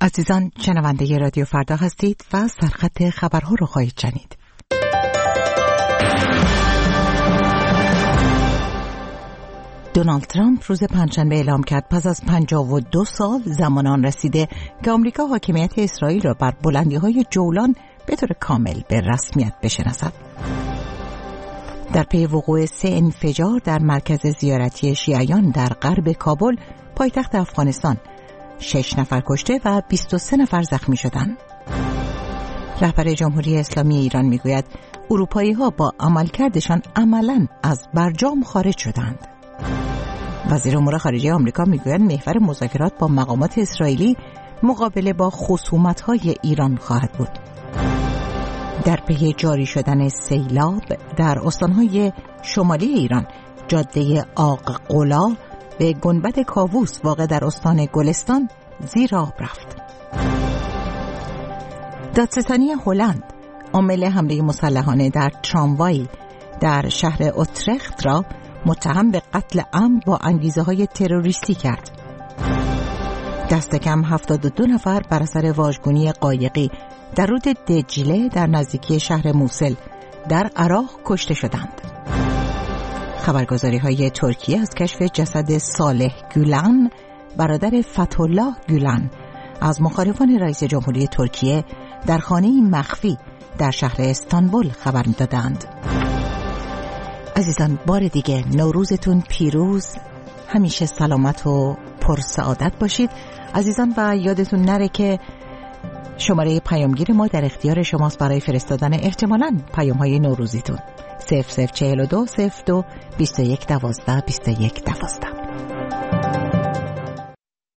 عزیزان، شنونده رادیو فردا هستید و سرخط خبرها رو خواهید شنید. دونالد ترامپ روز پنجشنبه اعلام کرد پس از 52 سال زمان آن رسیده که آمریکا حاکمیت اسرائیل را بر بلندی‌های جولان به طور کامل به رسمیت بشناسد. در پی وقوع 3 انفجار در مرکز زیارتی شیعیان در غرب کابل، پایتخت افغانستان، 6 نفر کشته و 23 نفر زخمی شدند. رهبر جمهوری اسلامی ایران میگوید اروپایی‌ها با عملکردشان عملاً از برجام خارج شدند. وزیر امور خارجه آمریکا میگوید محور مذاکرات با مقامات اسرائیلی مقابله با خصومت‌های ایران خواهد بود. در پی جاری شدن سیلاب در استان‌های شمالی ایران، جاده آق قلا به گنبد کاووس واقع در استان گلستان زیر آب رفت. دادستانی هلند عامل حمله مسلحانه در تراموای در شهر اوترخت را متهم به قتل عمد با انگیزه‌های تروریستی کرد. دست کم 72 نفر بر اثر واژگونی قایقی در رود دجله در نزدیکی شهر موسل در عراق کشته شدند. خبرگزاری‌های ترکیه از کشف جسد صالح گولان، برادر فتح‌الله گولان، از مخالفان رئیس جمهوری ترکیه در خانه‌ای مخفی در شهر استانبول خبر می‌دادند. عزیزان، بار دیگه نوروزتون پیروز، همیشه سلامت و پرسعادت باشید. عزیزان، و یادتون نره که شماره پیامگیر ما در اختیار شماست برای فرستادن احتمالاً پیام‌های نوروزیتون. 0042 02 21 12 21 12.